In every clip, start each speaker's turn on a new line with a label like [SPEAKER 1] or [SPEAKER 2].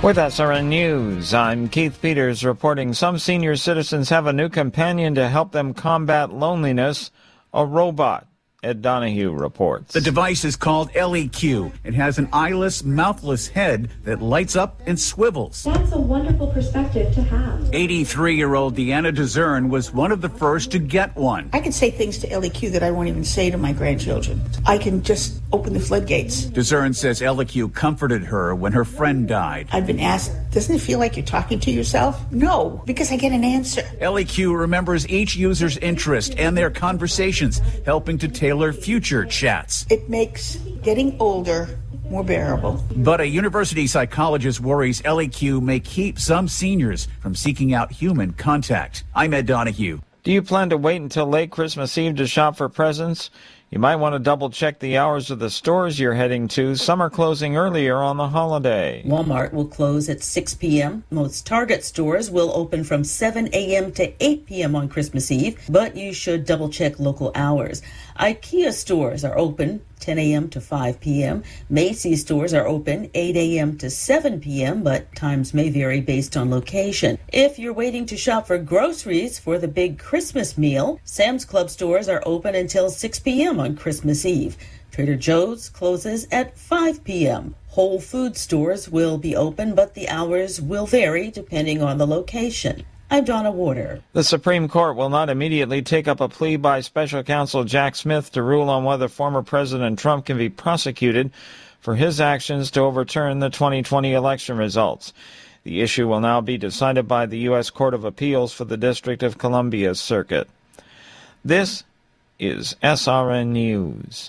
[SPEAKER 1] With SRN News, I'm Keith Peters reporting some senior citizens have a new companion to help them combat loneliness, a robot. Ed Donahue reports.
[SPEAKER 2] The device is called LEQ. It has an eyeless, mouthless head that lights up and swivels.
[SPEAKER 3] That's a wonderful perspective to have.
[SPEAKER 2] 83-year-old Deanna DeZern was one of the first to get one.
[SPEAKER 4] I can say things to LEQ that I won't even say to my grandchildren. I can just open the floodgates.
[SPEAKER 2] DeZern says LEQ comforted her when her friend died.
[SPEAKER 4] I've been asked, doesn't it feel like you're talking to yourself? No, because I get an answer.
[SPEAKER 2] LEQ remembers each user's interest and their conversations, helping to tailor future chats.
[SPEAKER 4] It makes getting older more bearable.
[SPEAKER 2] But a university psychologist worries LEQ may keep some seniors from seeking out human contact. I'm Ed Donahue.
[SPEAKER 1] Do you plan to wait until late Christmas Eve to shop for presents? You might want to double-check the hours of the stores you're heading to. Some are closing earlier on the holiday.
[SPEAKER 5] Walmart will close at 6 p.m. Most Target stores will open from 7 a.m. to 8 p.m. on Christmas Eve, but you should double-check local hours. IKEA stores are open 10 a.m. to 5 p.m. Macy's stores are open 8 a.m. to 7 p.m., but times may vary based on location. If you're waiting to shop for groceries for the big Christmas meal, Sam's Club stores are open until 6 p.m. on Christmas Eve. Trader Joe's closes at 5 p.m. Whole Foods stores will be open, but the hours will vary depending on the location. I'm Donna Warder.
[SPEAKER 1] The Supreme Court will not immediately take up a plea by Special Counsel Jack Smith to rule on whether former President Trump can be prosecuted for his actions to overturn the 2020 election results. The issue will now be decided by the U.S. Court of Appeals for the District of Columbia Circuit. This is SRN News.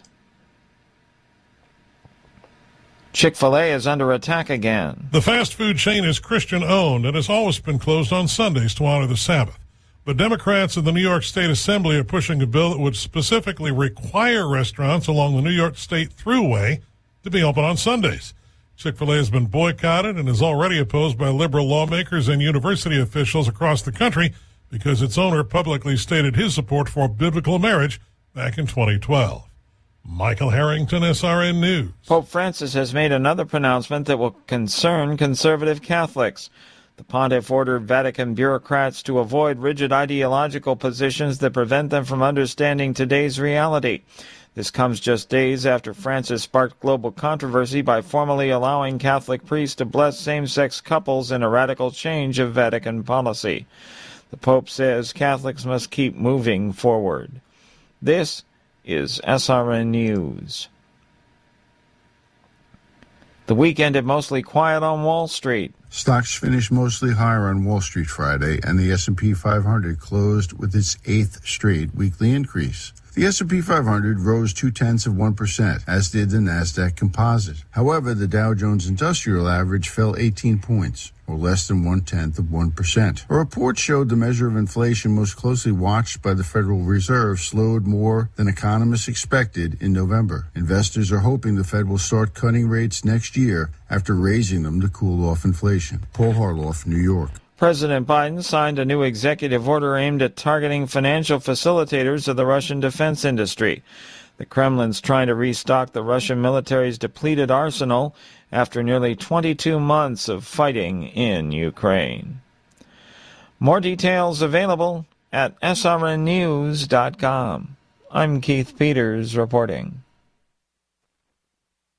[SPEAKER 1] Chick-fil-A is under attack again.
[SPEAKER 6] The fast food chain is Christian-owned and has always been closed on Sundays to honor the Sabbath. But Democrats in the New York State Assembly are pushing a bill that would specifically require restaurants along the New York State Thruway to be open on Sundays. Chick-fil-A has been boycotted and is already opposed by liberal lawmakers and university officials across the country because its owner publicly stated his support for biblical marriage back in 2012. Michael Harrington, SRN News.
[SPEAKER 1] Pope Francis has made another pronouncement that will concern conservative Catholics. The pontiff ordered Vatican bureaucrats to avoid rigid ideological positions that prevent them from understanding today's reality. This comes just days after Francis sparked global controversy by formally allowing Catholic priests to bless same-sex couples in a radical change of Vatican policy. The Pope says Catholics must keep moving forward. This is SRN News. The week ended mostly quiet on Wall Street.
[SPEAKER 7] Stocks finished mostly higher on Wall Street Friday, and the S&P 500 closed with its 8th straight weekly increase. The S&P 500 rose 0.2%, as did the Nasdaq Composite. However, the Dow Jones Industrial Average fell 18 points, or less than 0.1%. A report showed the measure of inflation most closely watched by the Federal Reserve slowed more than economists expected in November. Investors are hoping the Fed will start cutting rates next year after raising them to cool off inflation. Paul Harloff, New York.
[SPEAKER 1] President Biden signed a new executive order aimed at targeting financial facilitators of the Russian defense industry. The Kremlin's trying to restock the Russian military's depleted arsenal after nearly 22 months of fighting in Ukraine. More details available at srnnews.com. I'm Keith Peters reporting.